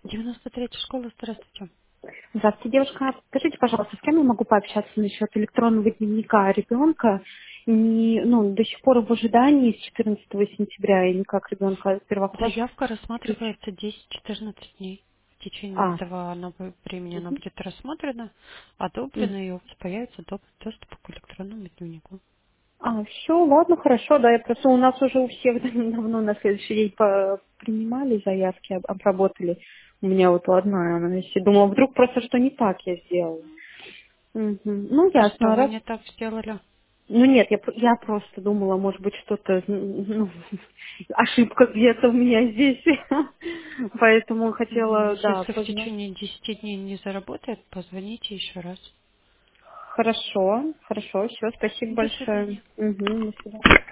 93-я школа, здравствуйте. Здравствуйте, девушка. Скажите, пожалуйста, с кем я могу пообщаться насчет электронного дневника ребенка? До сих пор в ожидании с 14 сентября и никак ребенка первоклассника. Заявка рассматривается 10-14 дней. В течение А, этого времени она мгм. будет рассмотрена, одобрена, и у вас появится доступ к электронному дневнику. Все, ладно, хорошо, да, я просто у нас уже у всех давно на следующий день принимали заявки, обработали. У меня вот одна, она если думала, вдруг просто что не так я сделала. Мгм. Ну, А что ясно, вы раз. не так сделали? Ну нет, я просто думала, может быть, что-то, ошибка где-то у меня здесь. Поэтому хотела, да, Если в познать. течение 10 дней не заработает, позвоните еще раз. Хорошо, хорошо, все, спасибо До большое. свидания. Мгм, до свидания.